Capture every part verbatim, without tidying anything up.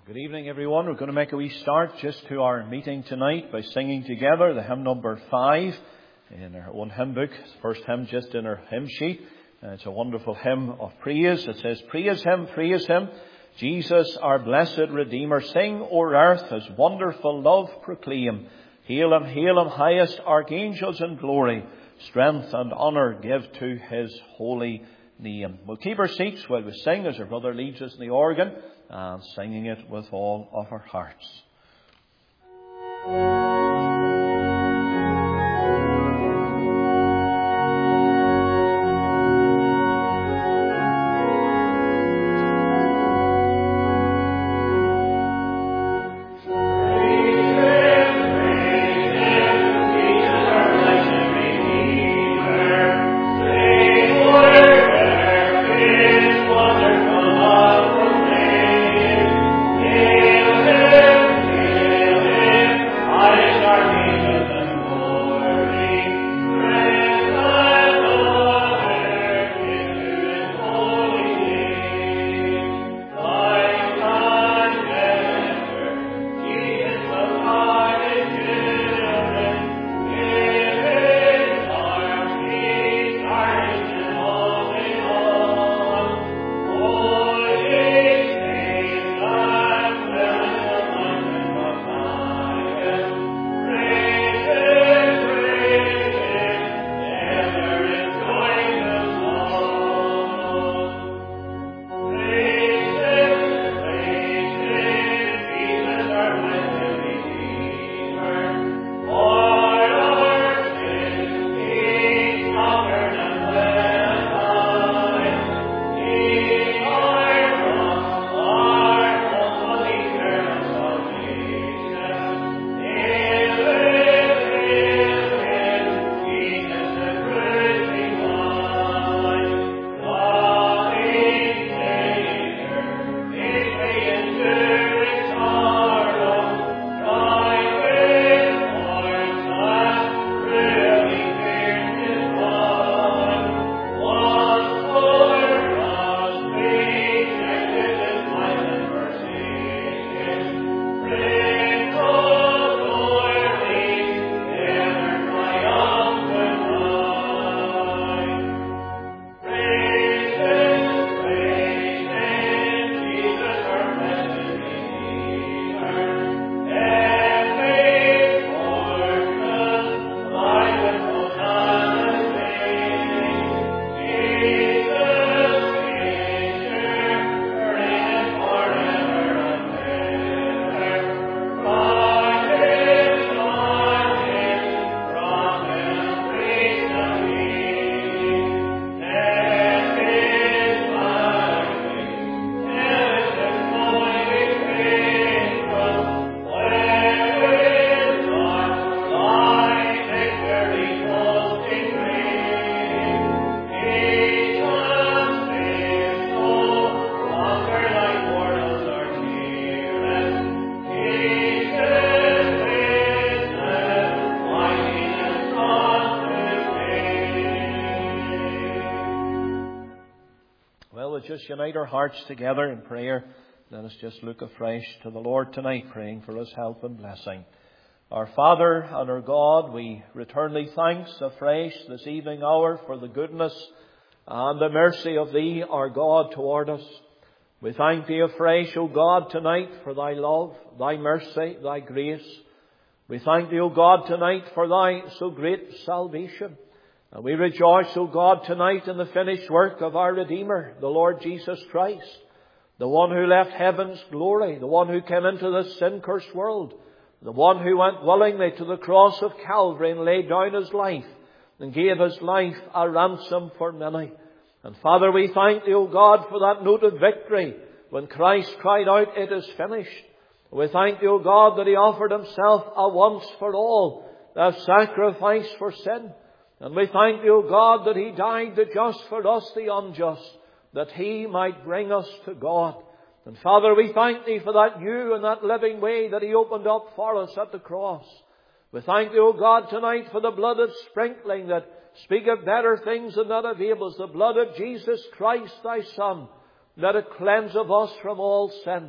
Good evening, everyone. We're going to make a wee start just to our meeting tonight by singing together the hymn number five in our own hymn book. It's the first hymn just in our hymn sheet. And it's a wonderful hymn of praise. It says, "Praise Him, praise Him, Jesus, our blessed Redeemer. Sing o'er earth His wonderful love proclaim. Hail Him, hail Him, highest archangels in glory. Strength and honour give to His holy name." We'll keep our seats while we sing as our brother leads us in the organ, and singing it with all of our hearts. Just unite our hearts together in prayer. Let us just look afresh to the Lord tonight, praying for His help and blessing. Our Father and our God, we return Thee thanks afresh this evening hour for the goodness and the mercy of Thee, our God, toward us. We thank Thee afresh, O God, tonight for Thy love, Thy mercy, Thy grace. We thank Thee, O God, tonight for Thy so great salvation. And we rejoice, O God, tonight in the finished work of our Redeemer, the Lord Jesus Christ, the one who left heaven's glory, the one who came into this sin-cursed world, the one who went willingly to the cross of Calvary and laid down His life and gave His life a ransom for many. And Father, we thank Thee, O God, for that note of victory when Christ cried out, "It is finished." We thank Thee, O God, that He offered Himself a once for all, a sacrifice for sin. And we thank Thee, O God, that He died, the just for us, the unjust, that He might bring us to God. And Father, we thank Thee for that new and that living way that He opened up for us at the cross. We thank Thee, O God, tonight for the blood of sprinkling that speaketh better things than that of Abel's, the blood of Jesus Christ, Thy Son, that it cleanse of us from all sin.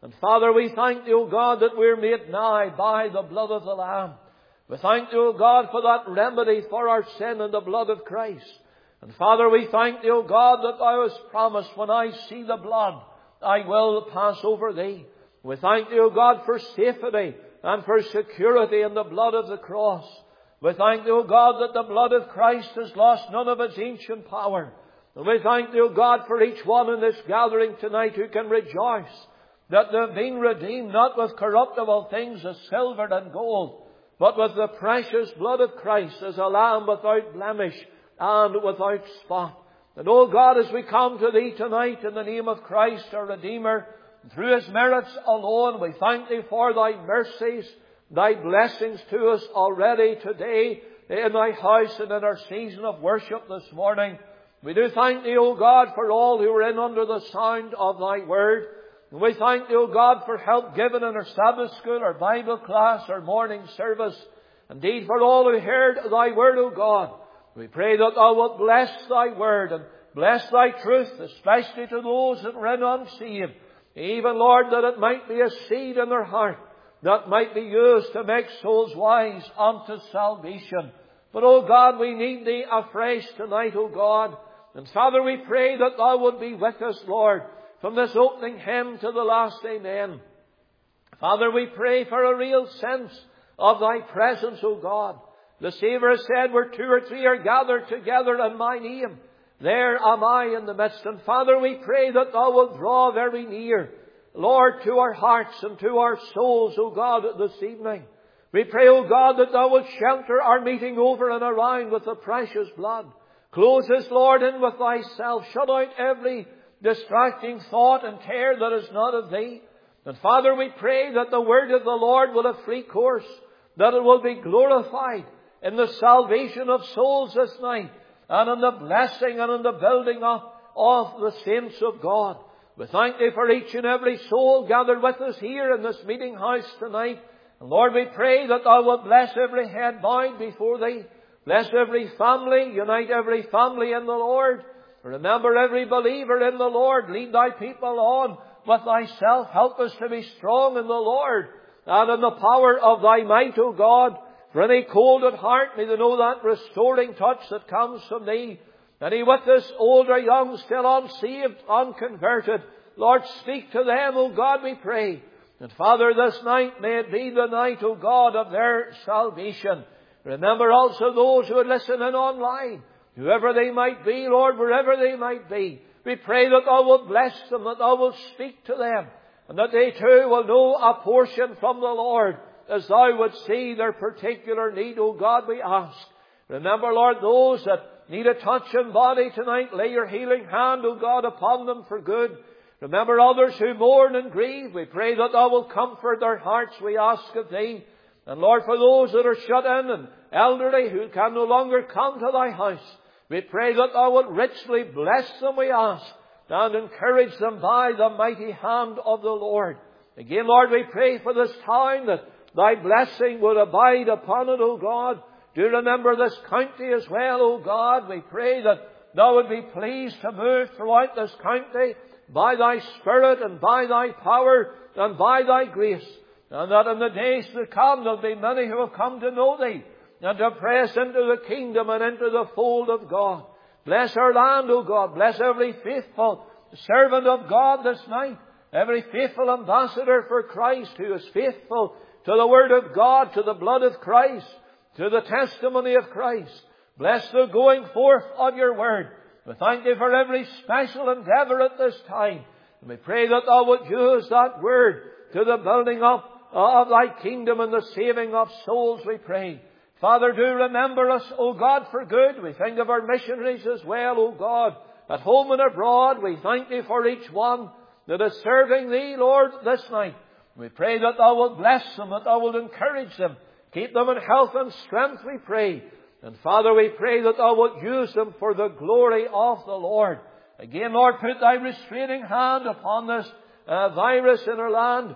And Father, we thank Thee, O God, that we're made nigh by the blood of the Lamb. We thank Thee, O God, for that remedy for our sin in the blood of Christ. And Father, we thank Thee, O God, that Thou hast promised, when I see the blood, I will pass over Thee. We thank Thee, O God, for safety and for security in the blood of the cross. We thank Thee, O God, that the blood of Christ has lost none of its ancient power. And we thank Thee, O God, for each one in this gathering tonight who can rejoice that they've been redeemed not with corruptible things as silver and gold, but with the precious blood of Christ as a lamb without blemish and without spot. And, O God, as we come to Thee tonight in the name of Christ, our Redeemer, through His merits alone, we thank Thee for Thy mercies, Thy blessings to us already today in Thy house and in our season of worship this morning. We do thank Thee, O God, for all who are in under the sound of Thy word. And we thank Thee, O God, for help given in our Sabbath school, our Bible class, our morning service. Indeed, for all who heard Thy word, O God, we pray that Thou wilt bless Thy word and bless Thy truth, especially to those that are in unsaved. Even, Lord, that it might be a seed in their heart that might be used to make souls wise unto salvation. But, O God, we need Thee afresh tonight, O God. And Father, we pray that Thou would be with us, Lord, from this opening hymn to the last amen. Father, we pray for a real sense of Thy presence, O God. The Saviour said, where two or three are gathered together in My name, there am I in the midst. And Father, we pray that Thou wilt draw very near, Lord, to our hearts and to our souls, O God, this evening. We pray, O God, that Thou wilt shelter our meeting over and around with the precious blood. Close us, Lord, in with Thyself. Shut out every distracting thought and care that is not of Thee. And Father, we pray that the word of the Lord will have free course, that it will be glorified in the salvation of souls this night, and in the blessing and in the building up of the saints of God. We thank Thee for each and every soul gathered with us here in this meeting house tonight. And Lord, we pray that Thou wilt bless every head bowed before Thee. Bless every family. Unite every family in the Lord. Remember every believer in the Lord. Lead Thy people on with Thyself. Help us to be strong in the Lord and in the power of Thy might, O God. For any cold at heart, may they know that restoring touch that comes from Thee. Any with us, old or young, still unsaved, unconverted, Lord, speak to them, O God, we pray. And Father, this night may it be the night, O God, of their salvation. Remember also those who would listen in online, whoever they might be, Lord, wherever they might be. We pray that Thou wilt bless them, that Thou wilt speak to them, and that they too will know a portion from the Lord as Thou would see their particular need, O God, we ask. Remember, Lord, those that need a touch in body tonight, lay Your healing hand, O God, upon them for good. Remember others who mourn and grieve. We pray that Thou wilt comfort their hearts, we ask of Thee. And Lord, for those that are shut in and elderly who can no longer come to Thy house, we pray that Thou wilt richly bless them, we ask, and encourage them by the mighty hand of the Lord. Again, Lord, we pray for this time that Thy blessing would abide upon it, O God. Do remember this county as well, O God. We pray that Thou would be pleased to move throughout this county by Thy Spirit and by Thy power and by Thy grace. And that in the days to come there'll be many who have come to know Thee and to press into the kingdom and into the fold of God. Bless our land, O God. Bless every faithful servant of God this night. Every faithful ambassador for Christ who is faithful to the Word of God, to the blood of Christ, to the testimony of Christ. Bless the going forth of Your Word. We thank Thee for every special endeavour at this time. And we pray that Thou wilt use that Word to the building up of Thy kingdom and the saving of souls, we pray. Father, do remember us, O God, for good. We think of our missionaries as well, O God, at home and abroad. We thank Thee for each one that is serving Thee, Lord, this night. We pray that Thou wilt bless them, that Thou wilt encourage them. Keep them in health and strength, we pray. And Father, we pray that Thou wilt use them for the glory of the Lord. Again, Lord, put Thy restraining hand upon this uh, virus in our land.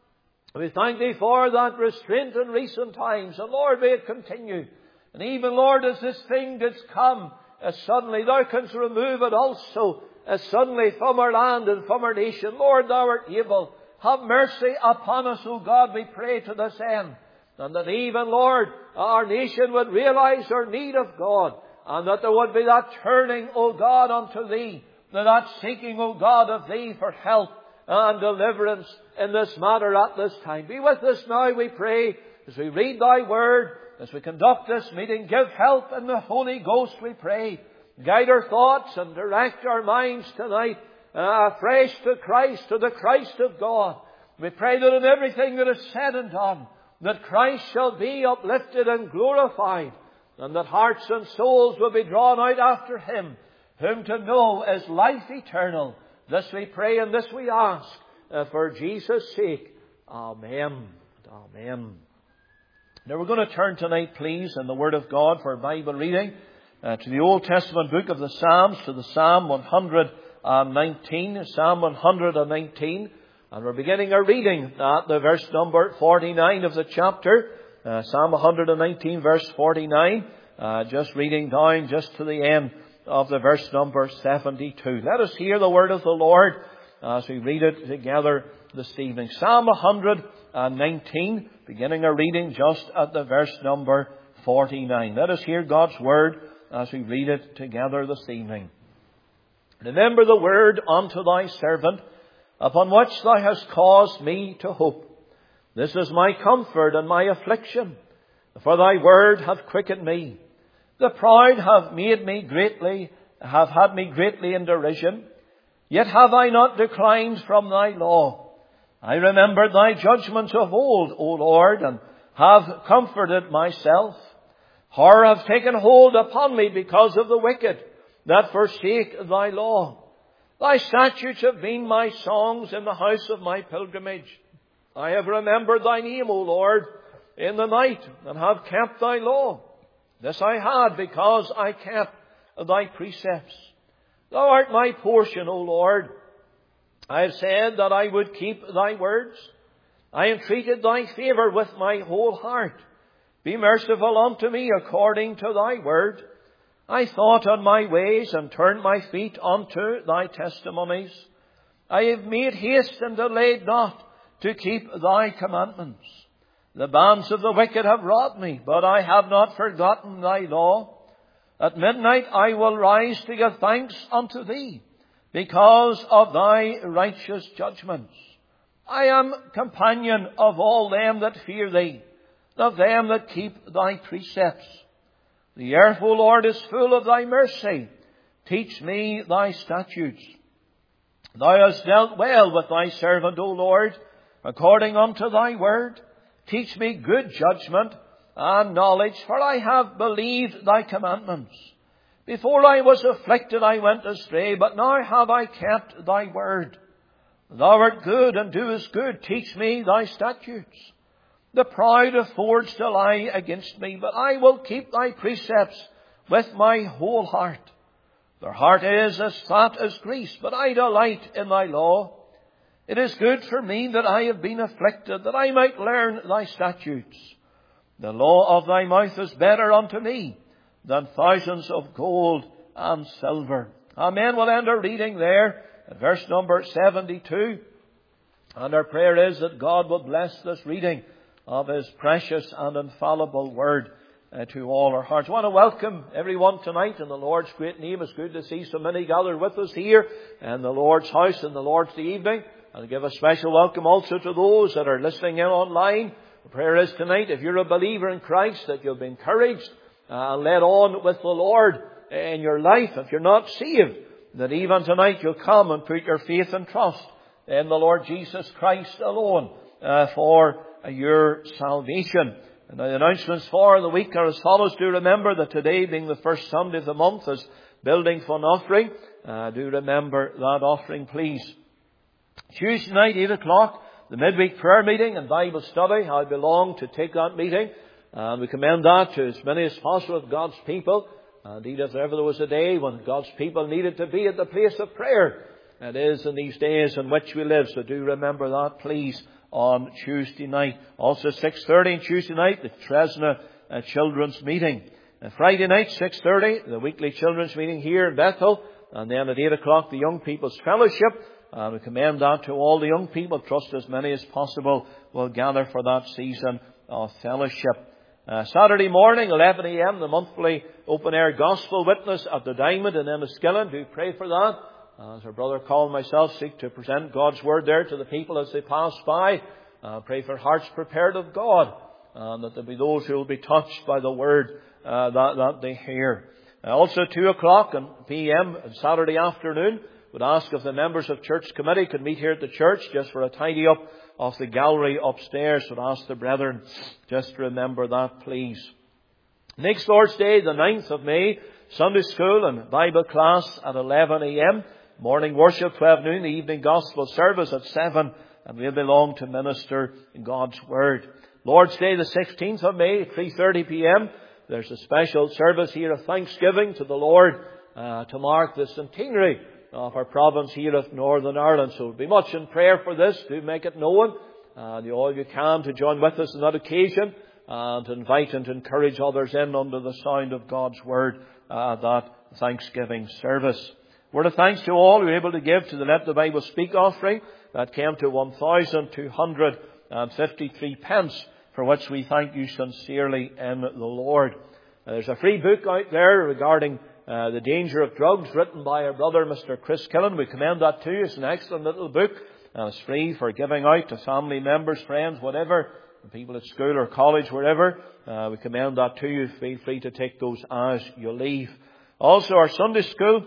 We thank Thee for that restraint in recent times. And Lord, may it continue. And even, Lord, as this thing did come as suddenly, Thou canst remove it also as suddenly from our land and from our nation. Lord, Thou art able. Have mercy upon us, O God, we pray to this end. And that even, Lord, our nation would realize our need of God. And that there would be that turning, O God, unto Thee. That seeking, O God, of Thee for help and deliverance in this matter at this time. Be with us now, we pray, as we read Thy Word, as we conduct this meeting. Give help in the Holy Ghost, we pray. Guide our thoughts and direct our minds tonight uh, afresh to Christ, to the Christ of God. We pray that in everything that is said and done, that Christ shall be uplifted and glorified, and that hearts and souls will be drawn out after Him, whom to know is life eternal. This we pray and this we ask, uh, for Jesus' sake. Amen. Amen. Now we're going to turn tonight, please, in the Word of God for Bible reading, uh, to the Old Testament book of the Psalms, to the Psalm one hundred nineteen, Psalm one hundred nineteen. And we're beginning our reading at the verse number forty-nine of the chapter. Uh, Psalm one hundred nineteen, verse forty-nine. Uh, just reading down just to the end of the verse number seventy-two. Let us hear the word of the Lord as we read it together this evening. Psalm one hundred nineteen, beginning our reading just at the verse number forty-nine. Let us hear God's word as we read it together this evening. Remember the word unto thy servant, upon which thou hast caused me to hope. This is my comfort and my affliction, for thy word hath quickened me. The proud have made me greatly, have had me greatly in derision. Yet have I not declined from thy law. I remembered thy judgments of old, O Lord, and have comforted myself. Horror hath taken hold upon me because of the wicked that forsake thy law. Thy statutes have been my songs in the house of my pilgrimage. I have remembered thy name, O Lord, in the night, and have kept thy law. This I had because I kept thy precepts. Thou art my portion, O Lord. I have said that I would keep thy words. I entreated thy favour with my whole heart. Be merciful unto me according to thy word. I thought on my ways and turned my feet unto thy testimonies. I have made haste and delayed not to keep thy commandments. The bands of the wicked have robbed me, but I have not forgotten thy law. At midnight I will rise to give thanks unto thee, because of thy righteous judgments. I am companion of all them that fear thee, of them that keep thy precepts. The earth, O Lord, is full of thy mercy. Teach me thy statutes. Thou hast dealt well with thy servant, O Lord, according unto thy word. Teach me good judgment and knowledge, for I have believed thy commandments. Before I was afflicted, I went astray, but now have I kept thy word. Thou art good and doest good. Teach me thy statutes. The proud affords to lie against me, but I will keep thy precepts with my whole heart. Their heart is as fat as grease, but I delight in thy law. It is good for me that I have been afflicted, that I might learn thy statutes. The law of thy mouth is better unto me than thousands of gold and silver. Amen. We'll end our reading there at verse number seventy-two. And our prayer is that God will bless this reading of His precious and infallible word uh, to all our hearts. I want to welcome everyone tonight in the Lord's great name. It's good to see so many gathered with us here in the Lord's house in the Lord's evening. And give a special welcome also to those that are listening in online. The prayer is tonight, if you're a believer in Christ, that you'll be encouraged uh, and led on with the Lord in your life. If you're not saved, that even tonight you'll come and put your faith and trust in the Lord Jesus Christ alone uh, for your salvation. And the announcements for the week are as follows. Do remember that today, being the first Sunday of the month, is Building Fund Offering. Uh, do remember that offering, please. Tuesday night, eight o'clock, the midweek prayer meeting and Bible study. I belong to take that meeting. And we commend that to as many as possible of God's people. Indeed, if ever there was a day when God's people needed to be at the place of prayer, it is in these days in which we live. So do remember that, please, on Tuesday night. Also six thirty on Tuesday night, the Tresna uh, Children's Meeting. And Friday night, six thirty, the weekly Children's Meeting here in Bethel. And then at eight o'clock, the Young People's Fellowship. Uh, we commend that to all the young people. Trust as many as possible will gather for that season of fellowship. Uh, Saturday morning, eleven a.m., the monthly open-air gospel witness at the Diamond in Enniskillen. Do pray for that. Uh, as our brother Colin and myself seek to present God's Word there to the people as they pass by. Uh, pray for hearts prepared of God, and that there be those who will be touched by the Word uh, that, that they hear. Uh, also, two o'clock p m Saturday afternoon, would ask if the members of church committee could meet here at the church just for a tidy up of the gallery upstairs. Would ask the brethren just to remember that, please. Next Lord's Day, the ninth of May, Sunday school and Bible class at eleven a.m. Morning worship, twelve noon. The evening gospel service at seven. And we'll belong to minister God's Word. Lord's Day, the sixteenth of May, three thirty p.m. There's a special service here of thanksgiving to the Lord uh, to mark the centenary of our province here of Northern Ireland. So be much in prayer for this. Do make it known. And you all you can to join with us on that occasion, and to invite and to encourage others in under the sound of God's Word, uh, that Thanksgiving service. Word of thanks to all who were able to give to the Let the Bible Speak offering. That came to one thousand two hundred fifty-three pence, for which we thank you sincerely in the Lord. Uh, there's a free book out there regarding Uh, the Danger of Drugs, written by our brother Mister Chris Killen. We commend that to you. It's an excellent little book, and it's free for giving out to family members, friends, whatever, people at school or college, wherever. Uh, we commend that to you. Feel free to take those as you leave. Also, our Sunday school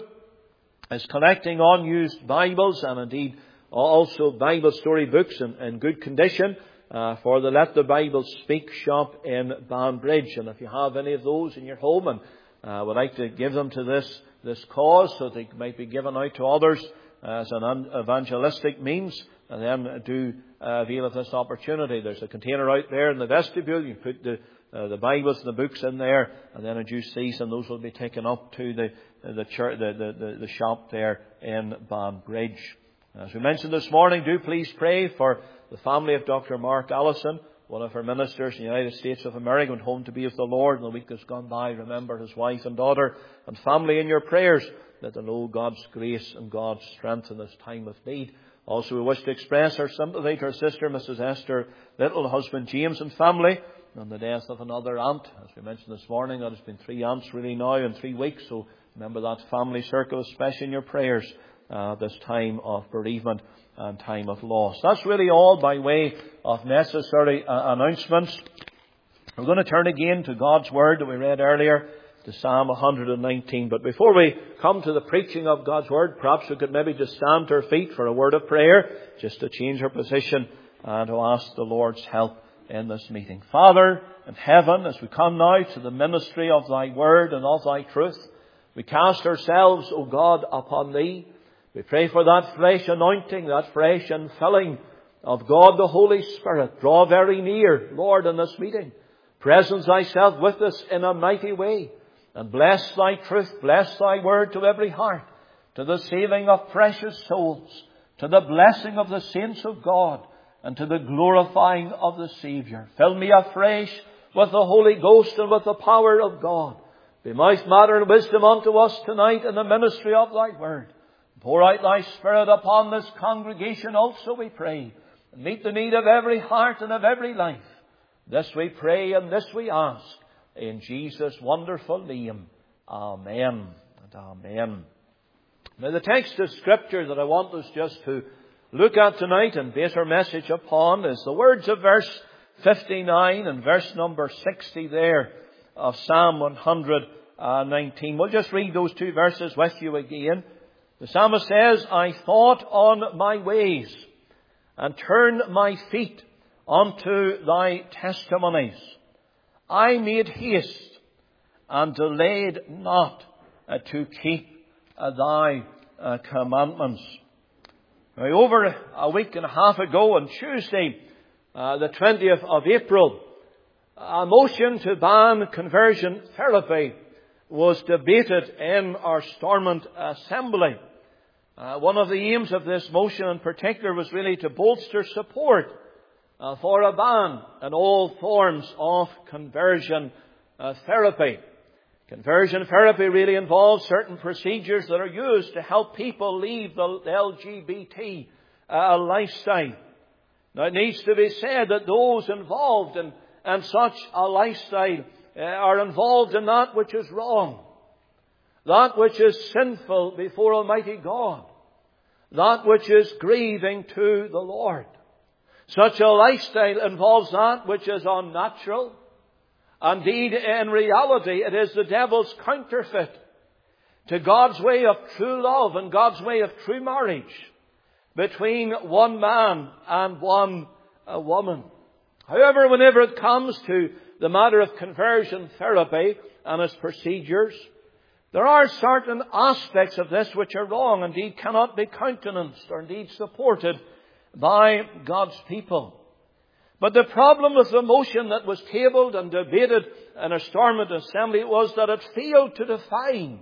is collecting unused Bibles, and indeed also Bible story books in, in good condition uh, for the Let the Bible Speak shop in Banbridge. And if you have any of those in your home and I uh, would like to give them to this, this cause so they might be given out to others as an evangelistic means, and then do uh, avail of this opportunity. There's a container out there in the vestibule. You put the, uh, the Bibles and the books in there, and then in due season those will be taken up to the, the, church, the, the, the shop there in Banbridge. As we mentioned this morning, do please pray for the family of Doctor Mark Allison. One of our ministers in the United States of America went home to be with the Lord in the week that's gone by. Remember his wife and daughter and family in your prayers, that they know God's grace and God's strength in this time of need. Also, we wish to express our sympathy to our sister, Missus Esther Little, husband James and family, on the death of another aunt. As we mentioned this morning, that has been three aunts really now in three weeks. So remember that family circle, especially in your prayers, uh, this time of bereavement and time of loss. That's really all by way of necessary uh, announcements. We're going to turn again to God's Word that we read earlier, to Psalm one nineteen. But before we come to the preaching of God's Word, perhaps we could maybe just stand to our feet for a word of prayer, just to change our position and to ask the Lord's help in this meeting. Father in heaven, as we come now to the ministry of Thy Word and of Thy truth, we cast ourselves, O God, upon Thee. We pray for that fresh anointing, that fresh infilling of God the Holy Spirit. Draw very near, Lord, in this meeting. Presence Thyself with us in a mighty way. And bless Thy truth, bless Thy Word to every heart, to the saving of precious souls, to the blessing of the saints of God, and to the glorifying of the Saviour. Fill me afresh with the Holy Ghost and with the power of God. Be mouth, matter, and wisdom unto us tonight in the ministry of Thy Word. Pour out Thy Spirit upon this congregation also, we pray, and meet the need of every heart and of every life. This we pray and this we ask, in Jesus' wonderful name. Amen and amen. Now the text of Scripture that I want us just to look at tonight and base our message upon is the words of verse fifty-nine and verse number sixty there of Psalm one nineteen. We'll just read those two verses with you again. The psalmist says, I thought on my ways and turned my feet unto Thy testimonies. I made haste and delayed not uh, to keep uh, Thy uh, commandments. Now, over a week and a half ago on Tuesday, uh, the twentieth of April, a motion to ban conversion therapy was debated in our Stormont Assembly. Uh, one of the aims of this motion in particular was really to bolster support uh, for a ban on all forms of conversion uh, therapy. Conversion therapy really involves certain procedures that are used to help people leave the L G B T uh, lifestyle. Now, it needs to be said that those involved in, in such a lifestyle uh, are involved in that which is wrong, that which is sinful before Almighty God, that which is grieving to the Lord. Such a lifestyle involves that which is unnatural. Indeed, in reality, it is the devil's counterfeit to God's way of true love and God's way of true marriage between one man and one uh, woman. However, whenever it comes to the matter of conversion therapy and its procedures, there are certain aspects of this which are wrong, indeed cannot be countenanced or indeed supported by God's people. But the problem with the motion that was tabled and debated in a Stormont assembly was that it failed to define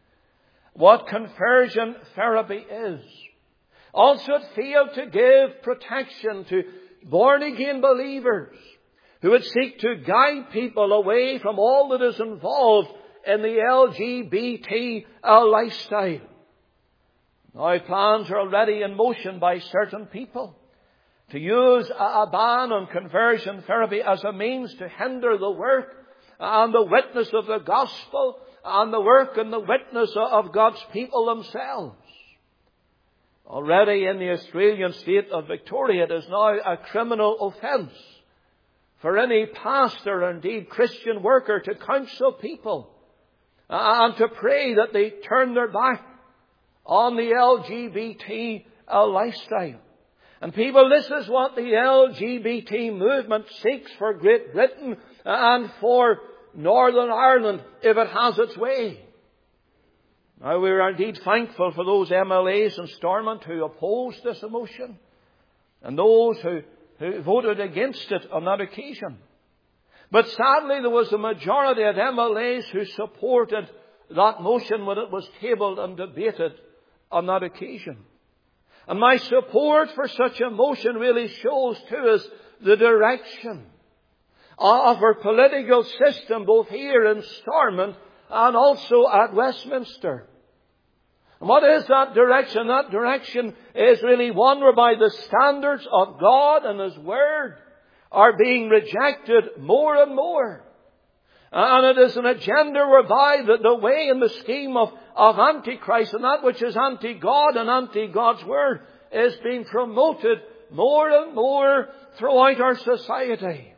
what conversion therapy is. Also, it failed to give protection to born-again believers who would seek to guide people away from all that is involved in the L G B T lifestyle. Now, plans are already in motion by certain people to use a ban on conversion therapy as a means to hinder the work and the witness of the gospel and the work and the witness of God's people themselves. Already in the Australian state of Victoria, it is now a criminal offence for any pastor or indeed Christian worker to counsel people and to pray that they turn their back on the L G B T lifestyle. And people, this is what the L G B T movement seeks for Great Britain and for Northern Ireland if it has its way. Now, we are indeed thankful for those M L As in Stormont who opposed this motion and those who, who voted against it on that occasion. But sadly, there was a majority of M L As who supported that motion when it was tabled and debated on that occasion. And my support for such a motion really shows to us the direction of our political system, both here in Stormont and also at Westminster. And what is that direction? That direction is really one whereby the standards of God and His Word are being rejected more and more. And it is an agenda whereby the, the way and the scheme of, of Antichrist and that which is anti-God and anti-God's Word is being promoted more and more throughout our society.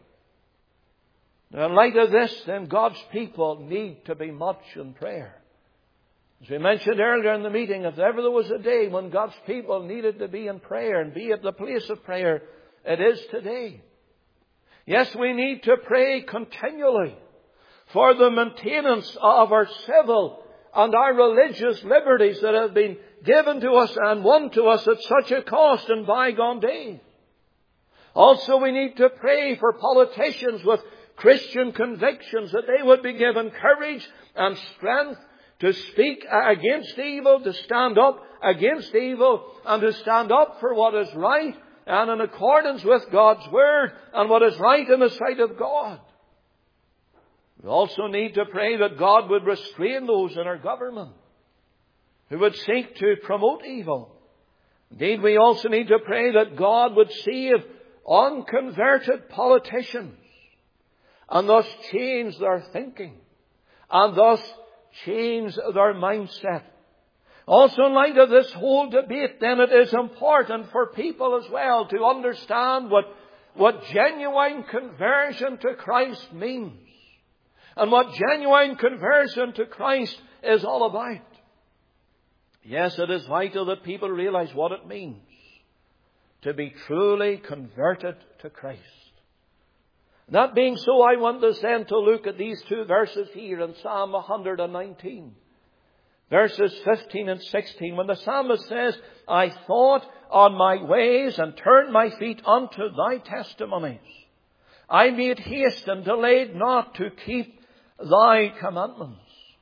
Now, in light of this, then God's people need to be much in prayer. As we mentioned earlier in the meeting, if ever there was a day when God's people needed to be in prayer and be at the place of prayer, it is today. Yes, we need to pray continually for the maintenance of our civil and our religious liberties that have been given to us and won to us at such a cost in bygone days. Also, we need to pray for politicians with Christian convictions that they would be given courage and strength to speak against evil, to stand up against evil, and to stand up for what is right and in accordance with God's Word and what is right in the sight of God. We also need to pray that God would restrain those in our government who would seek to promote evil. Indeed, we also need to pray that God would save unconverted politicians and thus change their thinking and thus change their mindset. Also, in light of this whole debate, then it is important for people as well to understand what, what genuine conversion to Christ means and what genuine conversion to Christ is all about. Yes, it is vital that people realize what it means to be truly converted to Christ. That being so, I want us then to look at these two verses here in Psalm one nineteen. Verses fifteen and sixteen, when the psalmist says, I thought on my ways and turned my feet unto thy testimonies. I made haste and delayed not to keep thy commandments.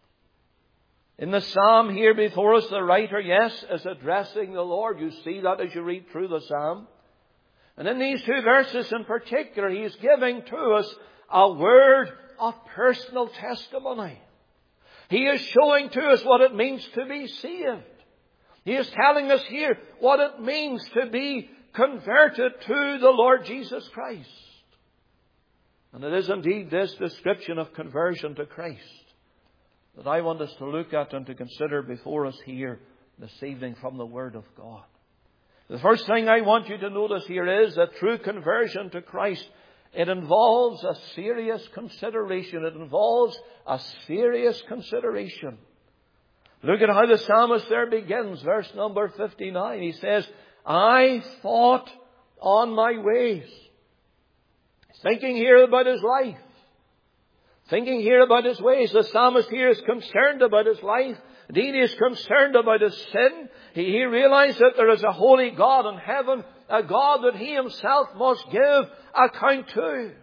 In the psalm here before us, the writer, yes, is addressing the Lord. You see that as you read through the psalm. And in these two verses in particular, he is giving to us a word of personal testimony. He is showing to us what it means to be saved. He is telling us here what it means to be converted to the Lord Jesus Christ. And it is indeed this description of conversion to Christ that I want us to look at and to consider before us here this evening from the Word of God. The first thing I want you to notice here is that true conversion to Christ, it involves a serious consideration. It involves a serious consideration. Look at how the psalmist there begins, verse number fifty-nine. He says, I thought on my ways. He's thinking here about his life. Thinking here about his ways. The psalmist here is concerned about his life. Indeed, he is concerned about his sin. He, he realized that there is a holy God in heaven, a God that he himself must give account to.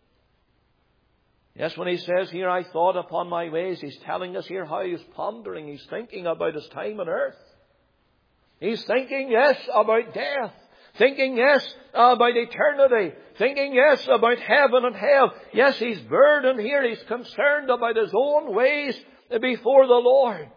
Yes, when he says here, I thought upon my ways, he's telling us here how he's pondering. He's thinking about his time on earth. He's thinking, yes, about death. Thinking, yes, about eternity. Thinking, yes, about heaven and hell. Yes, he's burdened here. He's concerned about his own ways before the Lord.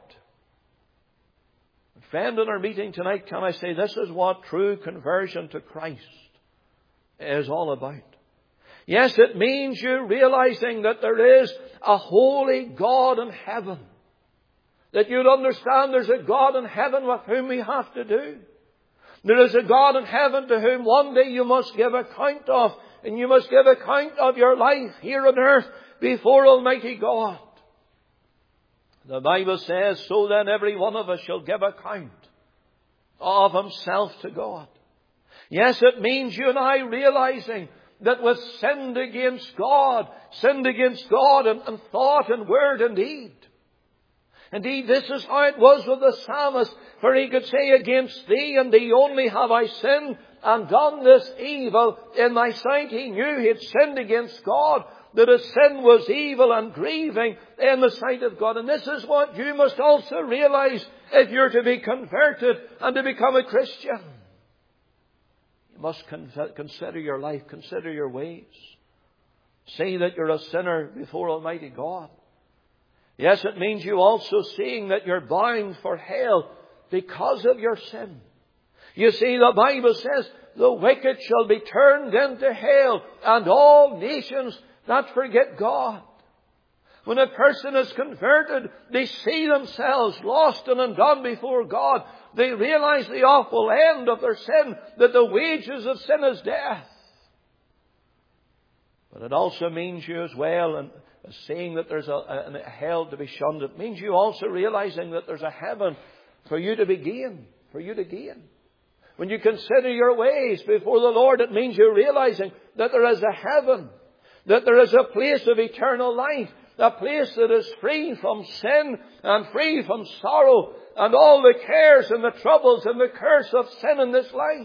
Friend, in our meeting tonight, can I say this is what true conversion to Christ is all about. Yes, it means you realizing that there is a holy God in heaven. That you'd understand there's a God in heaven with whom we have to do. There is a God in heaven to whom one day you must give account of. And you must give account of your life here on earth before Almighty God. The Bible says, so then every one of us shall give account of himself to God. Yes, it means you and I realizing that we've sinned against God, sinned against God in, in thought and word and deed. Indeed, this is how it was with the psalmist, for he could say, against thee and thee only have I sinned and done this evil in thy sight. He knew he had sinned against God, that his sin was evil and grieving in the sight of God. And this is what you must also realize if you're to be converted and to become a Christian. You must consider your life, consider your ways. See that you're a sinner before Almighty God. Yes, it means you also seeing that you're bound for hell because of your sin. You see, the Bible says, the wicked shall be turned into hell, and all nations that forget God. When a person is converted, they see themselves lost and undone before God. They realize the awful end of their sin, that the wages of sin is death. But it also means you as well, and seeing that there's a, a, a hell to be shunned, it means you also realizing that there's a heaven for you to be gain, for you to gain. When you consider your ways before the Lord, it means you're realizing that there is a heaven, that there is a place of eternal life, a place that is free from sin and free from sorrow and all the cares and the troubles and the curse of sin in this life.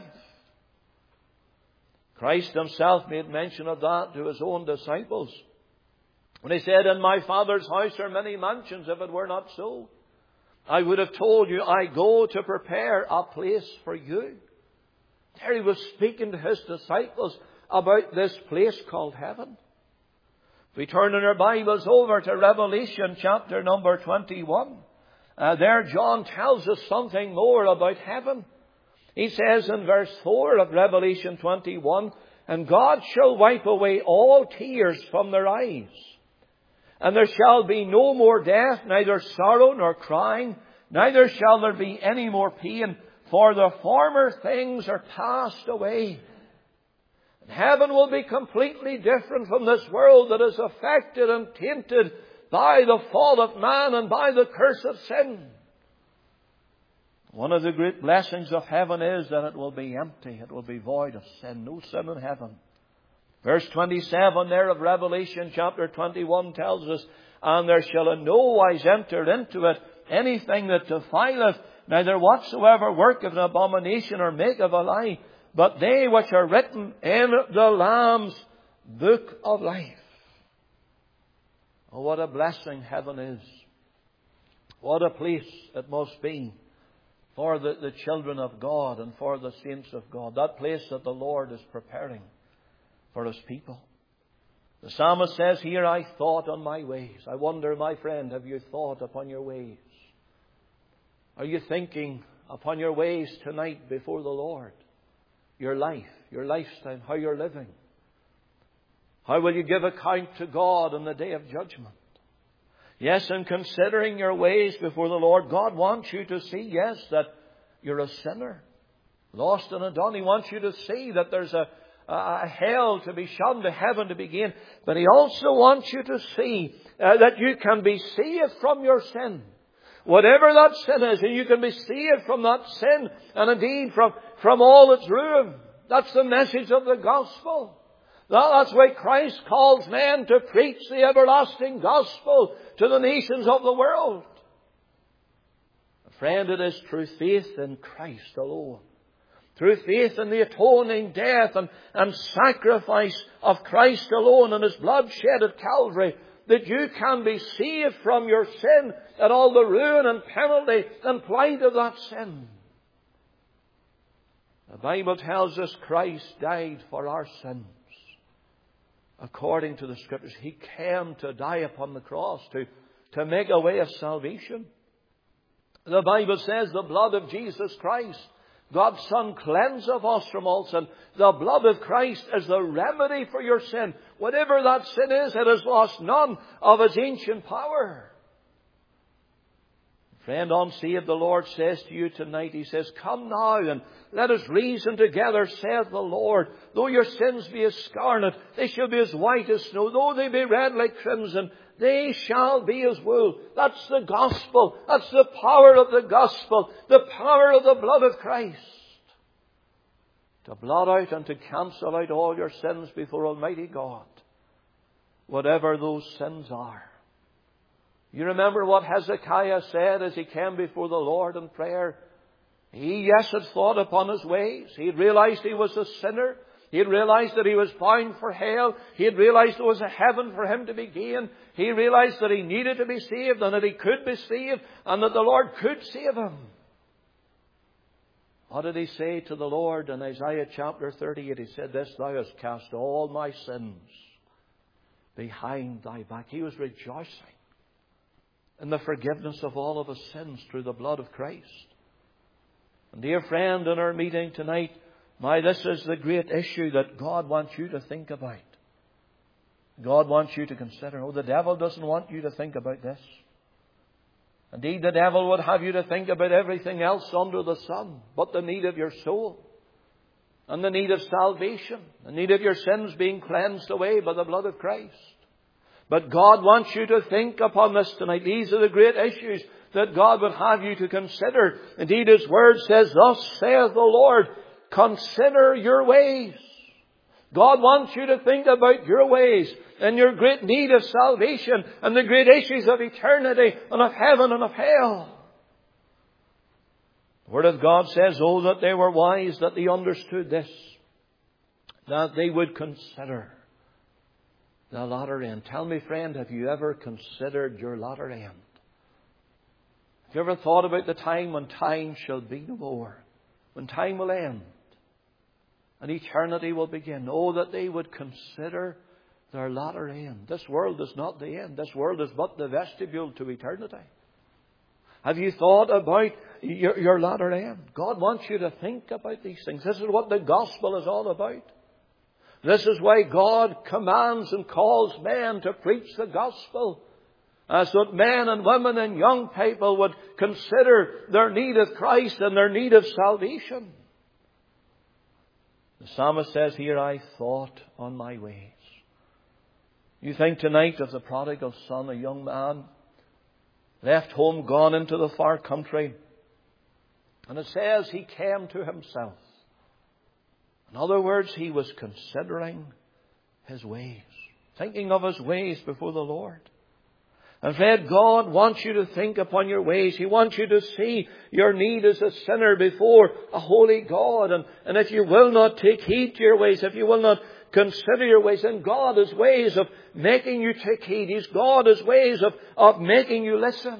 Christ himself made mention of that to his own disciples when he said, in my Father's house are many mansions. If it were not so, I would have told you, I go to prepare a place for you. There he was speaking to his disciples about this place called heaven. If we turn in our Bibles over to Revelation chapter number twenty-one, uh, there John tells us something more about heaven. He says in verse four of Revelation twenty-one, and God shall wipe away all tears from their eyes. And there shall be no more death, neither sorrow nor crying, neither shall there be any more pain, for the former things are passed away. And heaven will be completely different from this world that is affected and tainted by the fall of man and by the curse of sin. One of the great blessings of heaven is that it will be empty. It will be void of sin. No sin in heaven. Verse twenty-seven there of Revelation chapter twenty-one tells us, and there shall in no wise enter into it anything that defileth, neither whatsoever worketh an abomination or maketh a lie, but they which are written in the Lamb's book of life. Oh, what a blessing heaven is. What a place it must be for the, the children of God and for the saints of God. That place that the Lord is preparing for his people. The psalmist says here, I thought on my ways. I wonder, my friend, have you thought upon your ways? Are you thinking upon your ways tonight before the Lord? Your life, your lifestyle, how you're living. How will you give account to God on the day of judgment? Yes, in considering your ways before the Lord, God wants you to see, yes, that you're a sinner, lost and undone. He wants you to see that there's a, a hell to be shunned, a heaven to be gained. But He also wants you to see uh, that you can be saved from your sin. Whatever that sin is, and you can be saved from that sin, and indeed from, from all its ruin. That's the message of the gospel. That's why Christ calls men to preach the everlasting gospel to the nations of the world. Friend, it is through faith in Christ alone, through faith in the atoning death and, and sacrifice of Christ alone and His blood shed at Calvary, that you can be saved from your sin and all the ruin and penalty and plight of that sin. The Bible tells us Christ died for our sins. According to the Scriptures, He came to die upon the cross to, to make a way of salvation. The Bible says the blood of Jesus Christ, God's Son, cleanseth us from all sin. The blood of Christ is the remedy for your sin. Whatever that sin is, it has lost none of its ancient power. Friend, unsaved, the Lord says to you tonight, He says, come now and let us reason together, saith the Lord. Though your sins be as scarlet, they shall be as white as snow. Though they be red like crimson, they shall be as wool. That's the gospel. That's the power of the gospel. The power of the blood of Christ. To blot out and to cancel out all your sins before Almighty God. Whatever those sins are. You remember what Hezekiah said as he came before the Lord in prayer? He, yes, had thought upon his ways. He had realized he was a sinner. He had realized that he was bound for hell. He had realized there was a heaven for him to be gained. He realized that he needed to be saved and that he could be saved and that the Lord could save him. What did he say to the Lord in Isaiah chapter thirty-eight? He said, this, thou hast cast all my sins behind thy back. He was rejoicing in the forgiveness of all of his sins through the blood of Christ. And dear friend, in our meeting tonight, my, this is the great issue that God wants you to think about. God wants you to consider. Oh, the devil doesn't want you to think about this. Indeed, the devil would have you to think about everything else under the sun, but the need of your soul, and the need of salvation, the need of your sins being cleansed away by the blood of Christ. But God wants you to think upon this tonight. These are the great issues that God would have you to consider. Indeed, His Word says, thus saith the Lord, consider your ways. God wants you to think about your ways and your great need of salvation and the great issues of eternity and of heaven and of hell. The Word of God says, oh, that they were wise, that they understood this, that they would consider the latter end. Tell me, friend, have you ever considered your latter end? Have you ever thought about the time when time shall be no more? When time will end and eternity will begin. Oh, that they would consider their latter end. This world is not the end. This world is but the vestibule to eternity. Have you thought about your, your latter end? God wants you to think about these things. This is what the gospel is all about. This is why God commands and calls men to preach the gospel, as that men and women and young people would consider their need of Christ and their need of salvation. The psalmist says here, I thought on my ways. You think tonight of the prodigal son, a young man, left home, gone into the far country. And it says he came to himself. In other words, he was considering his ways, thinking of his ways before the Lord. And friend, God wants you to think upon your ways. He wants you to see your need as a sinner before a holy God. And, and if you will not take heed to your ways, if you will not consider your ways, then God has ways of making you take heed. He's God has ways of, of making you listen.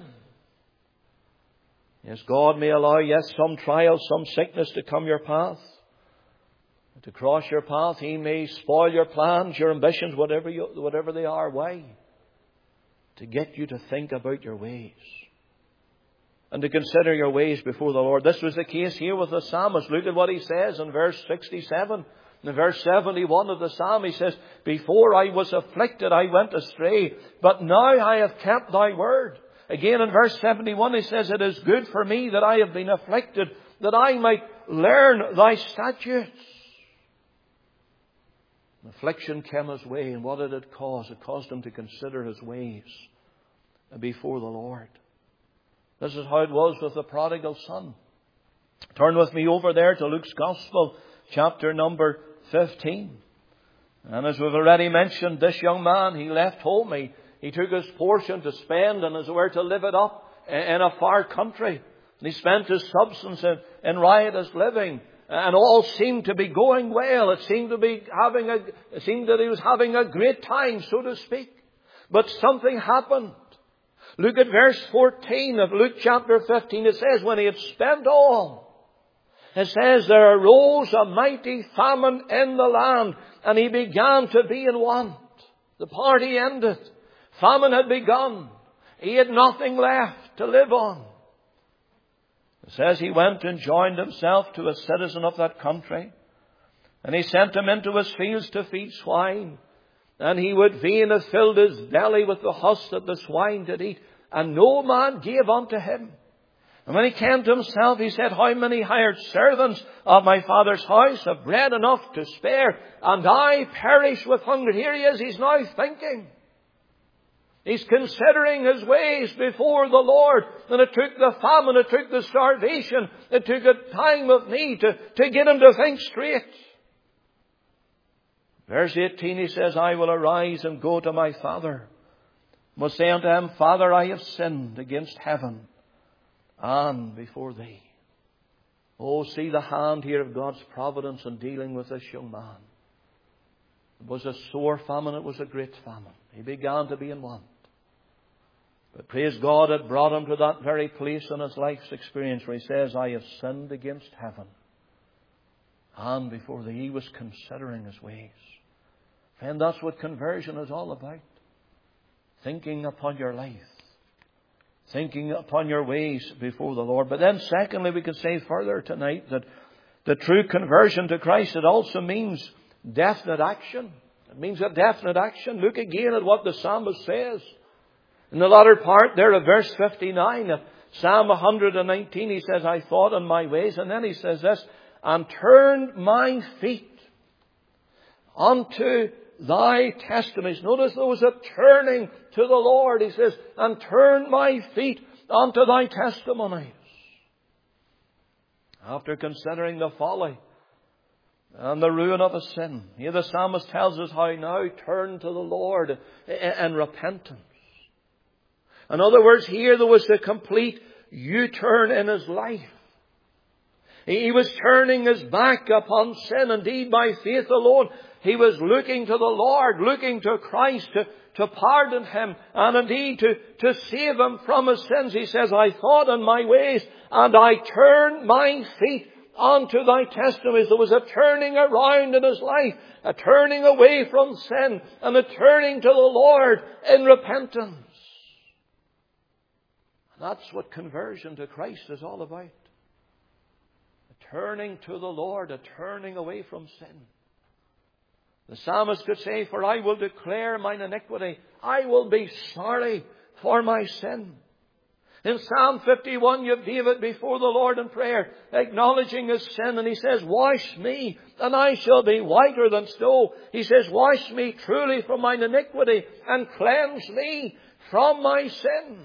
Yes, God may allow, yes, some trial, some sickness to come your path. to cross your path. He may spoil your plans, your ambitions, whatever you, whatever they are. Why? To get you to think about your ways and to consider your ways before the Lord. This was the case here with the psalmist. Look at what he says in verse sixty-seven. In verse seventy-one of the psalm, he says, "Before I was afflicted, I went astray, but now I have kept thy word." Again in verse seventy-one, he says, "It is good for me that I have been afflicted, that I might learn thy statutes." Affliction came his way, and what did it cause? It caused him to consider his ways before the Lord. This is how it was with the prodigal son. Turn with me over there to Luke's Gospel, chapter number fifteen. And as we've already mentioned, this young man, he left home. He, he took his portion to spend and as it were to live it up in a far country. And he spent his substance in, in riotous living. And all seemed to be going well. It seemed to be having a, it seemed that he was having a great time, so to speak. But something happened. Look at verse fourteen of Luke chapter fifteen. It says, when he had spent all, it says, there arose a mighty famine in the land, and he began to be in want. The party ended. Famine had begun. He had nothing left to live on. It says he went and joined himself to a citizen of that country, and he sent him into his fields to feed swine. And he would fain have filled his belly with the husk that the swine did eat, and no man gave unto him. And when he came to himself, he said, how many hired servants of my father's house have bread enough to spare, and I perish with hunger. Here he is, he's now thinking. He's considering his ways before the Lord. And it took the famine, it took the starvation, it took a time of need to, to get him to think straight. Verse eighteen, he says, I will arise and go to my father. Will say unto him, Father, I have sinned against heaven and before thee. Oh, see the hand here of God's providence in dealing with this young man. It was a sore famine, it was a great famine. He began to be in want. But praise God, it brought him to that very place in his life's experience where he says, I have sinned against heaven and before thee. He was considering his ways. And that's what conversion is all about. Thinking upon your life. Thinking upon your ways before the Lord. But then secondly, we could say further tonight that the true conversion to Christ, it also means definite action. It means a definite action. Look again at what the psalmist says. In the latter part there of verse fifty-nine of Psalm one nineteen, he says, I thought on my ways. And then he says this, and turned my feet unto thy testimonies. Notice there was a turning to the Lord. He says, and turn my feet unto thy testimonies. After considering the folly and the ruin of his sin, here the psalmist tells us how now turn to the Lord in repentance. In other words, here there was a complete U-turn in his life. He was turning his back upon sin. Indeed, by faith alone, he was looking to the Lord, looking to Christ to, to pardon him and indeed to, to save him from his sins. He says, I thought on my ways and I turned my feet unto thy testimonies. There was a turning around in his life, a turning away from sin and a turning to the Lord in repentance. That's what conversion to Christ is all about. A turning to the Lord, a turning away from sin. The psalmist could say, for I will declare mine iniquity. I will be sorry for my sin. In Psalm fifty-one, you have David before the Lord in prayer, acknowledging his sin. And he says, wash me, and I shall be whiter than snow. He says, wash me truly from mine iniquity, and cleanse me from my sin.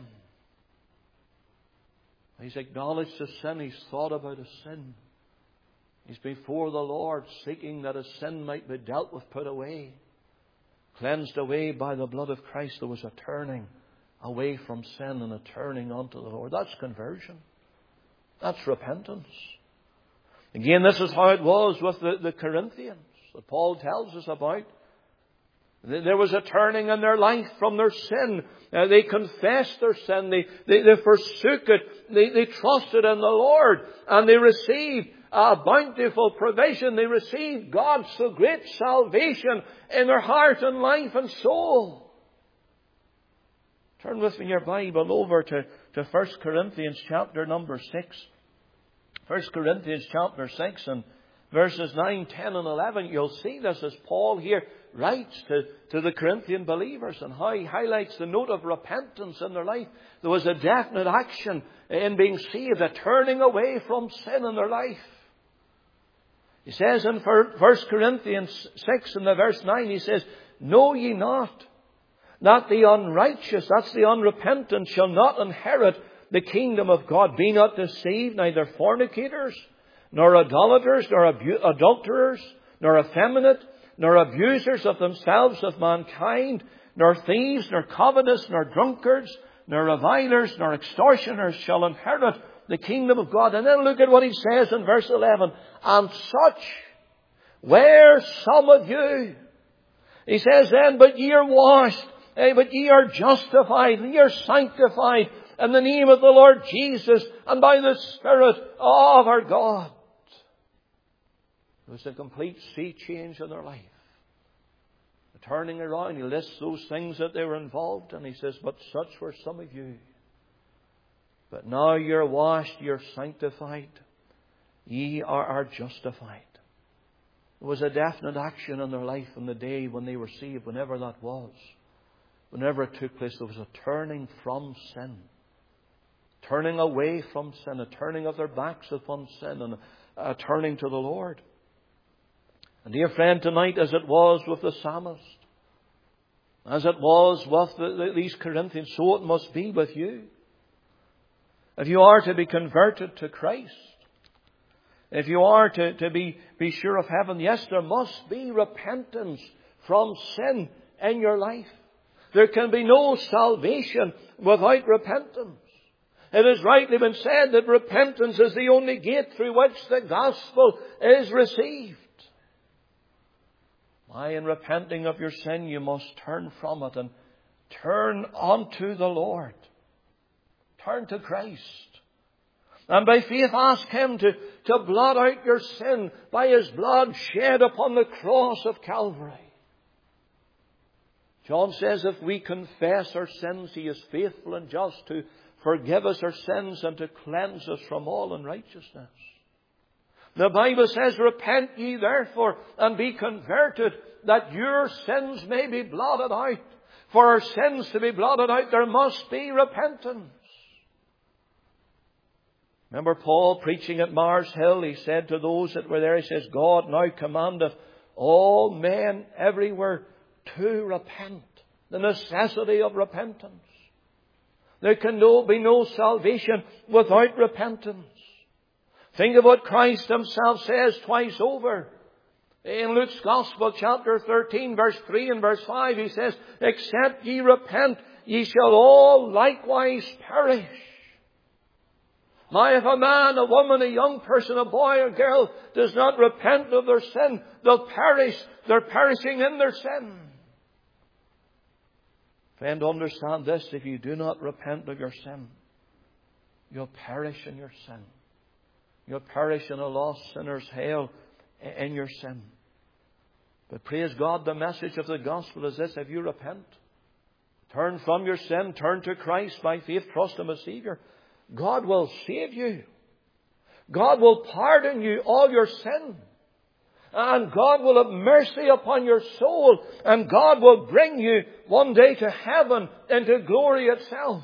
He's acknowledged his sin. He's thought about his sin. He's before the Lord, seeking that his sin might be dealt with, put away. Cleansed away by the blood of Christ. There was a turning away from sin and a turning unto the Lord. That's conversion. That's repentance. Again, this is how it was with the, the Corinthians that Paul tells us about. There was a turning in their life from their sin. Uh, they confessed their sin. They, they, they forsook it. They, they trusted in the Lord. And they received a bountiful provision. They received God's so great salvation in their heart and life and soul. Turn with me in your Bible over to, to First Corinthians chapter number six. First Corinthians chapter six and verses nine, ten and eleven. You'll see this as Paul here writes to, to the Corinthian believers and how he highlights the note of repentance in their life. There was a definite action in being saved, a turning away from sin in their life. He says in First Corinthians six and the verse nine, he says, "Know ye not that the unrighteous," that's the unrepentant, "shall not inherit the kingdom of God? Be not deceived, neither fornicators, nor idolaters, nor abu- adulterers, nor effeminate, nor abusers of themselves of mankind, nor thieves, nor covetous, nor drunkards, nor revilers, nor extortioners shall inherit the kingdom of God." And then look at what he says in verse eleven. "And such were some of you." He says then, "But ye are washed, eh, but ye are justified, ye are sanctified in the name of the Lord Jesus and by the Spirit of our God." It was a complete sea change in their life. The turning around, he lists those things that they were involved in. He says, "But such were some of you. But now you're washed, you're sanctified, ye are, are justified." There was a definite action in their life on the day when they were saved, whenever that was. Whenever it took place, there was a turning from sin. Turning away from sin, a turning of their backs upon sin, and a turning to the Lord. And dear friend, tonight, as it was with the psalmist, as it was with the, the, these Corinthians, so it must be with you. If you are to be converted to Christ, if you are to, to be, be sure of heaven, yes, there must be repentance from sin in your life. There can be no salvation without repentance. It has rightly been said that repentance is the only gate through which the gospel is received. Why, in repenting of your sin, you must turn from it and turn unto the Lord. Turn to Christ. And by faith ask Him to, to blot out your sin by His blood shed upon the cross of Calvary. John says if we confess our sins, He is faithful and just to forgive us our sins and to cleanse us from all unrighteousness. The Bible says, "Repent ye therefore and be converted, that your sins may be blotted out." For our sins to be blotted out, there must be repentance. Remember Paul preaching at Mars Hill, he said to those that were there, he says, "God now commandeth all men everywhere to repent." The necessity of repentance. There can no, be no salvation without repentance. Think of what Christ Himself says twice over. In Luke's Gospel, chapter thirteen, verse three and verse five, He says, "Except ye repent, ye shall all likewise perish." Now, if a man, a woman, a young person, a boy or girl does not repent of their sin, they'll perish. They're perishing in their sin. Friend, understand this. If you do not repent of your sin, you'll perish in your sin. You'll perish in a lost sinner's hell in your sin. But praise God, the message of the gospel is this: if you repent, turn from your sin, turn to Christ by faith, trust Him as Savior, God will save you. God will pardon you all your sin. And God will have mercy upon your soul. And God will bring you one day to heaven, into glory itself.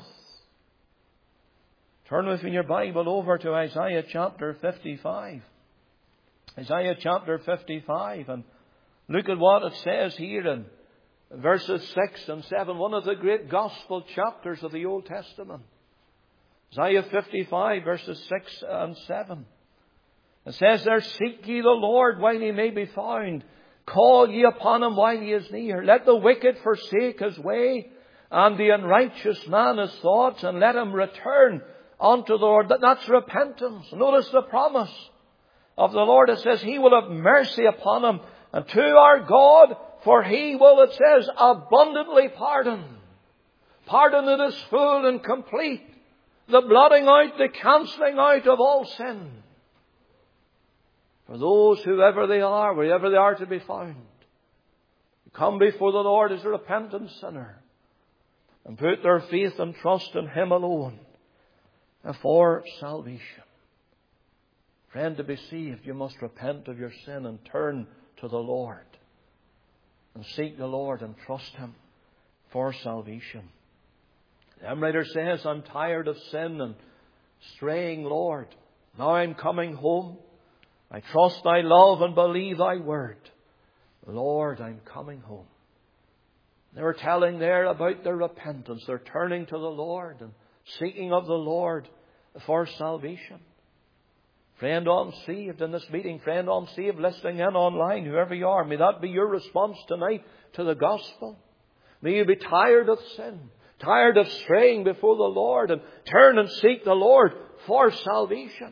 Turn with me in your Bible over to Isaiah chapter fifty-five. Isaiah chapter fifty-five. And look at what it says here in verses six and seven. One of the great gospel chapters of the Old Testament. Isaiah fifty-five verses six and seven. It says there, "Seek ye the Lord while He may be found. Call ye upon Him while He is near. Let the wicked forsake his way, and the unrighteous man his thoughts, and let him return unto the Lord." That's repentance. Notice the promise of the Lord. It says He will have mercy upon him, and to our God, for He will, it says, abundantly pardon. Pardon that is full and complete. The blotting out, the cancelling out of all sin. For those, whoever they are, wherever they are to be found, to come before the Lord as a repentant sinner and put their faith and trust in Him alone for salvation. Friend, to be saved, you must repent of your sin and turn to the Lord and seek the Lord and trust Him for salvation. The hymn writer says, I'm tired of sin and straying, Lord. Now I'm coming home. I trust Thy love and believe Thy word. Lord, I'm coming home. They were telling there about their repentance. They're turning to the Lord and seeking of the Lord for salvation. Friend unsaved in this meeting, friend unsaved listening in online, whoever you are, may that be your response tonight to the gospel. May you be tired of sin, tired of straying before the Lord, and turn and seek the Lord for salvation.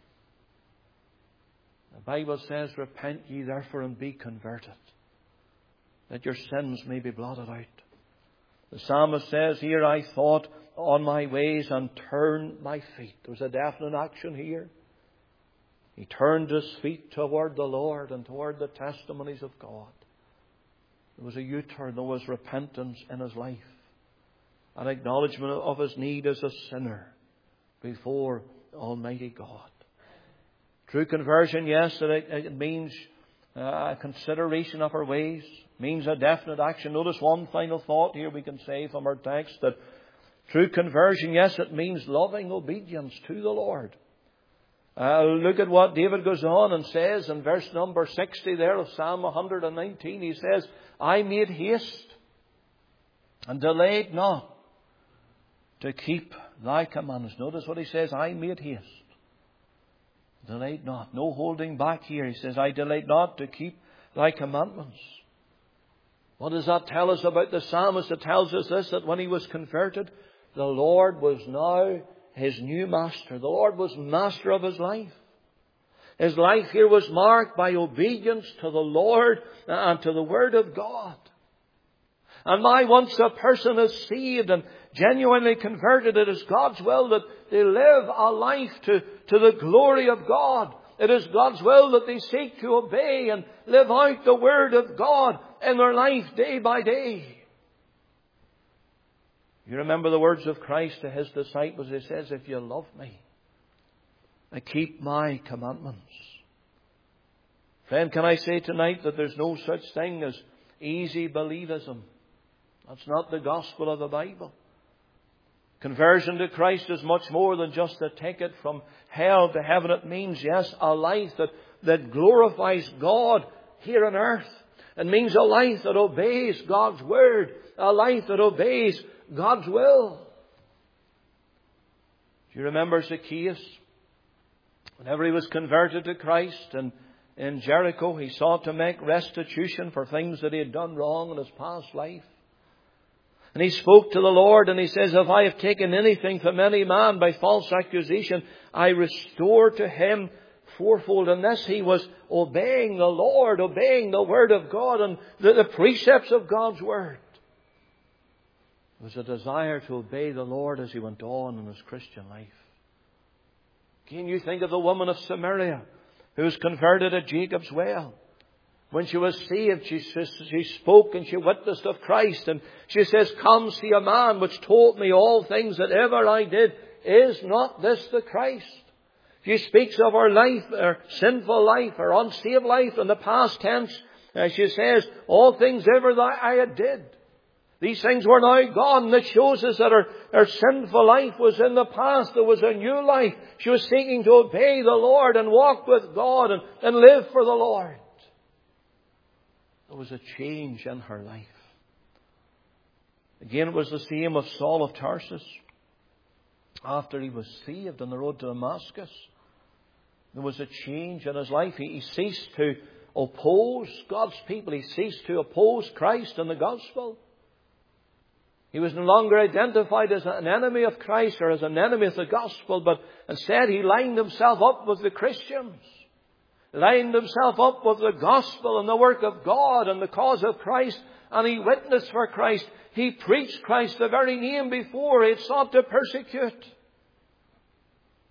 The Bible says, repent ye therefore and be converted, that your sins may be blotted out. The psalmist says here, I thought on my ways and turned my feet. There was a definite action here. He turned his feet toward the Lord and toward the testimonies of God. There was a U-turn. There was repentance in his life. An acknowledgement of his need as a sinner before Almighty God. True conversion, yes, it, it means a consideration of our ways. It means a definite action. Notice one final thought here we can say from our text, that true conversion, yes, it means loving obedience to the Lord. Uh, look at what David goes on and says in verse number sixty there of Psalm one hundred nineteen. He says, I made haste and delayed not to keep Thy commandments. Notice what he says, I made haste. Delayed not. No holding back here. He says, I delayed not to keep Thy commandments. What does that tell us about the psalmist? It tells us this, that when he was converted, the Lord was now his new master. The Lord was master of his life. His life here was marked by obedience to the Lord and to the Word of God. And now once a person is saved and genuinely converted, it is God's will that they live a life to, to the glory of God. It is God's will that they seek to obey and live out the Word of God in their life day by day. You remember the words of Christ to His disciples. He says, if you love me, I keep my commandments. Friend, can I say tonight that there's no such thing as easy believism? That's not the gospel of the Bible. Conversion to Christ is much more than just a ticket from hell to heaven. It means, yes, a life that, that glorifies God here on earth. It means a life that obeys God's Word. A life that obeys God's will. Do you remember Zacchaeus? Whenever he was converted to Christ and in Jericho, he sought to make restitution for things that he had done wrong in his past life. And he spoke to the Lord and he says, if I have taken anything from any man by false accusation, I restore to him fourfold. In this he was obeying the Lord, obeying the Word of God and the, the precepts of God's Word. It was a desire to obey the Lord as he went on in his Christian life. Can you think of the woman of Samaria who was converted at Jacob's well? When she was saved, she, she spoke and she witnessed of Christ. And she says, come see a man which told me all things that ever I did. Is not this the Christ? She speaks of her life, her sinful life, her unsaved life in the past tense. Uh, she says, all things ever that I had did. These things were now gone. That shows us that her, her sinful life was in the past. There was a new life. She was seeking to obey the Lord and walk with God and, and live for the Lord. There was a change in her life. Again, it was the same with Saul of Tarsus. After he was saved on the road to Damascus, there was a change in his life. He, he ceased to oppose God's people. He ceased to oppose Christ and the gospel. He was no longer identified as an enemy of Christ or as an enemy of the gospel, but instead he lined himself up with the Christians. Lined himself up with the gospel and the work of God and the cause of Christ, and he witnessed for Christ. He preached Christ, the very name before he had sought to persecute.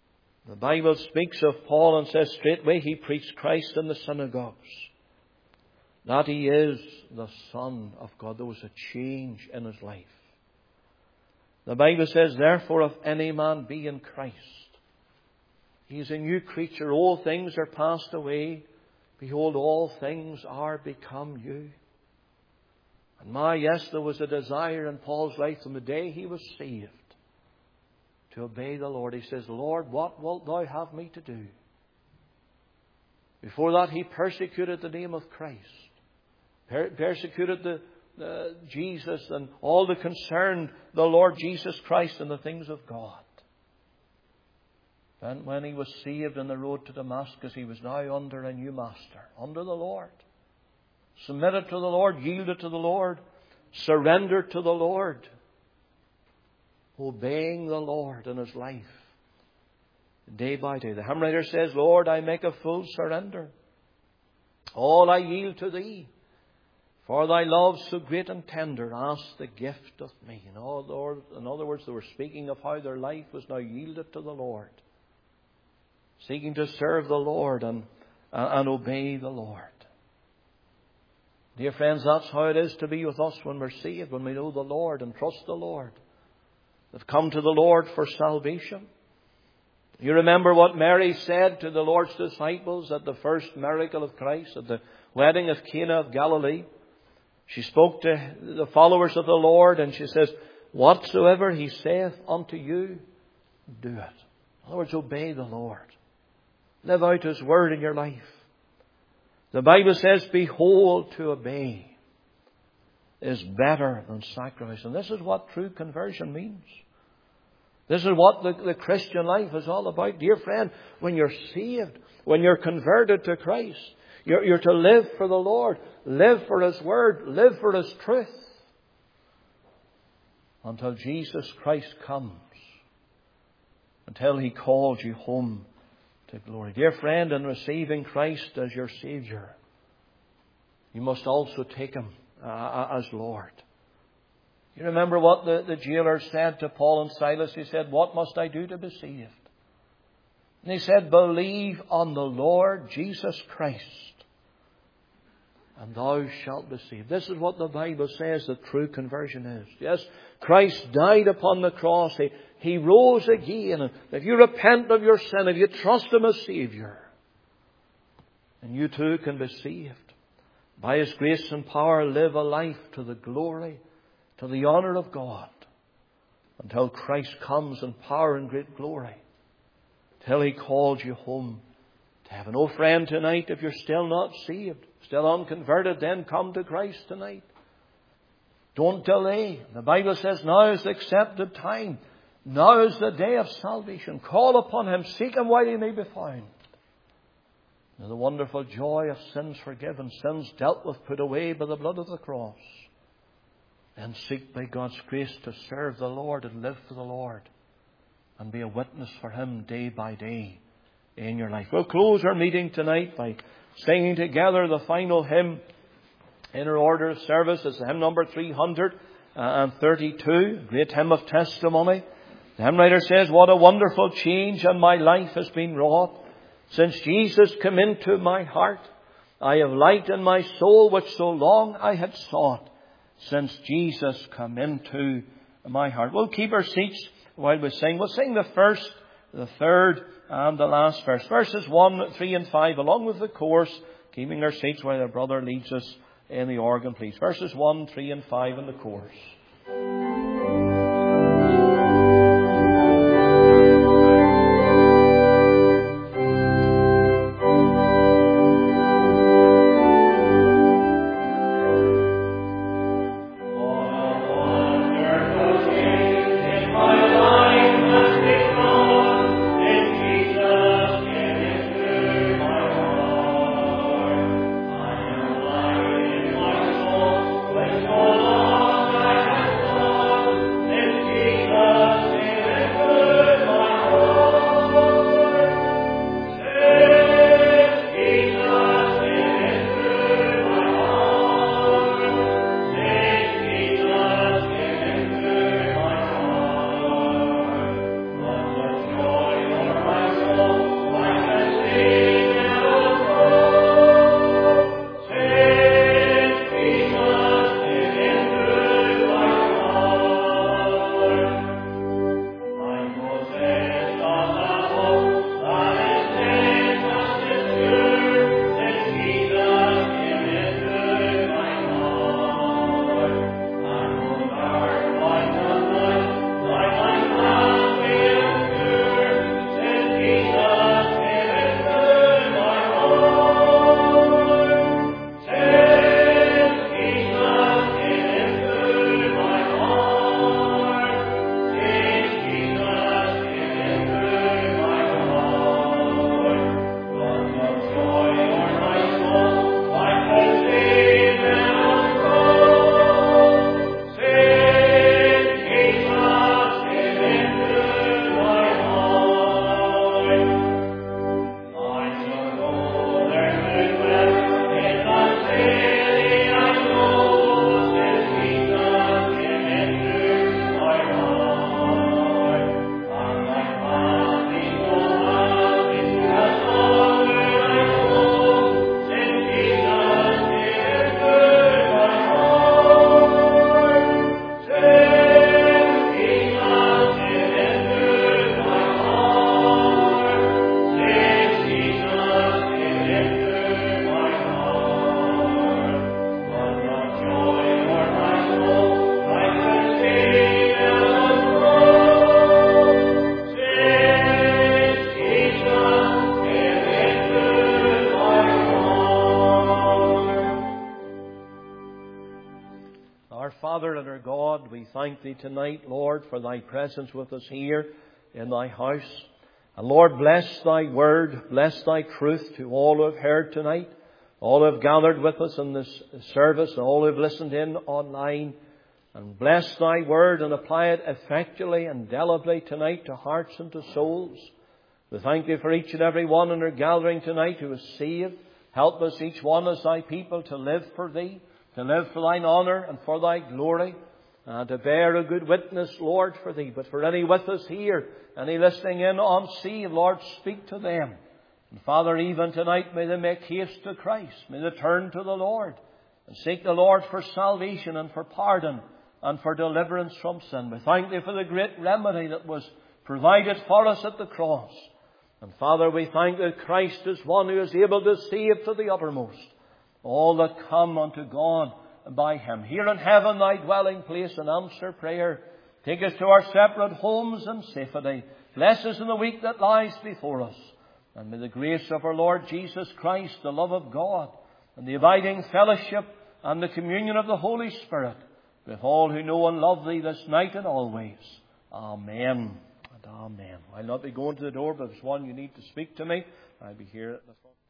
The Bible speaks of Paul and says straightway he preached Christ in the synagogues, that he is the Son of God. There was a change in his life. The Bible says, therefore, if any man be in Christ, he is a new creature. All things are passed away. Behold, all things are become new. And my, yes, there was a desire in Paul's life from the day he was saved to obey the Lord. He says, Lord, what wilt thou have me to do? Before that, he persecuted the name of Christ. Per- persecuted the, the Jesus and all that concerned the Lord Jesus Christ and the things of God. And when he was saved on the road to Damascus, he was now under a new master, under the Lord. Submitted to the Lord, yielded to the Lord, surrendered to the Lord, obeying the Lord in his life, day by day. The hymn writer says, Lord, I make a full surrender. All I yield to Thee. For Thy love so great and tender, ask the gift of me. In other words, they were speaking of how their life was now yielded to the Lord, seeking to serve the Lord and, and obey the Lord. Dear friends, that's how it is to be with us when we're saved, when we know the Lord and trust the Lord. They've come to the Lord for salvation. You remember what Mary said to the Lord's disciples at the first miracle of Christ, at the wedding of Cana of Galilee. She spoke to the followers of the Lord and she says, whatsoever He saith unto you, do it. In other words, obey the Lord. Live out His word in your life. The Bible says, behold, to obey is better than sacrifice. And this is what true conversion means. This is what the, the Christian life is all about. Dear friend, when you're saved, when you're converted to Christ, you're, you're to live for the Lord. Live for His word. Live for His truth. Until Jesus Christ comes. Until He calls you home to glory. Dear friend, in receiving Christ as your Saviour, you must also take Him uh, as Lord. You remember what the, the jailer said to Paul and Silas? He said, what must I do to be saved? And he said, believe on the Lord Jesus Christ, and thou shalt be saved. This is what the Bible says that true conversion is. Yes, Christ died upon the cross. He, he rose again. And if you repent of your sin, if you trust Him as Saviour, and you too can be saved. By His grace and power, live a life to the glory, to the honour of God, until Christ comes in power and great glory, till He calls you home to heaven. Oh friend, tonight, if you're still not saved, still unconverted, then come to Christ tonight. Don't delay. The Bible says now is the accepted time. Now is the day of salvation. Call upon Him. Seek Him while He may be found. Now the wonderful joy of sins forgiven, sins dealt with, put away by the blood of the cross. And seek by God's grace to serve the Lord and live for the Lord and be a witness for Him day by day in your life. We'll close our meeting tonight by singing together the final hymn in our order of service. It's hymn number three hundred thirty-two, great hymn of testimony. The hymn writer says, what a wonderful change in my life has been wrought. Since Jesus came into my heart, I have light in my soul which so long I had sought. Since Jesus come into my heart. We'll keep our seats while we sing. We'll sing the first, the third, and the last verse. Verses one, three, and five, along with the chorus, keeping our seats while our brother leads us in the organ, please. Verses one, three, and five in the chorus. Oh Our Father and our God, we thank Thee tonight, Lord, for Thy presence with us here in Thy house. And Lord, bless Thy word, bless Thy truth to all who have heard tonight, all who have gathered with us in this service, and all who have listened in online. And bless Thy word and apply it effectually and indelibly tonight to hearts and to souls. We thank Thee for each and every one in our gathering tonight who is saved. Help us, each one, as Thy people, to live for Thee, to live for Thine honour and for Thy glory, and to bear a good witness, Lord, for Thee. But for any with us here, any listening in unseen, Lord, speak to them. And Father, even tonight, may they make haste to Christ. May they turn to the Lord and seek the Lord for salvation and for pardon and for deliverance from sin. We thank Thee for the great remedy that was provided for us at the cross. And Father, we thank that Christ is one who is able to save to the uttermost all that come unto God by Him. Here in heaven, Thy dwelling place, and answer prayer. Take us to our separate homes in safety. Bless us in the week that lies before us. And may the grace of our Lord Jesus Christ, the love of God, and the abiding fellowship and the communion of the Holy Spirit with all who know and love Thee this night and always. Amen and amen. I'll not be going to the door, but if there's one you need to speak to me, I'll be here at the front.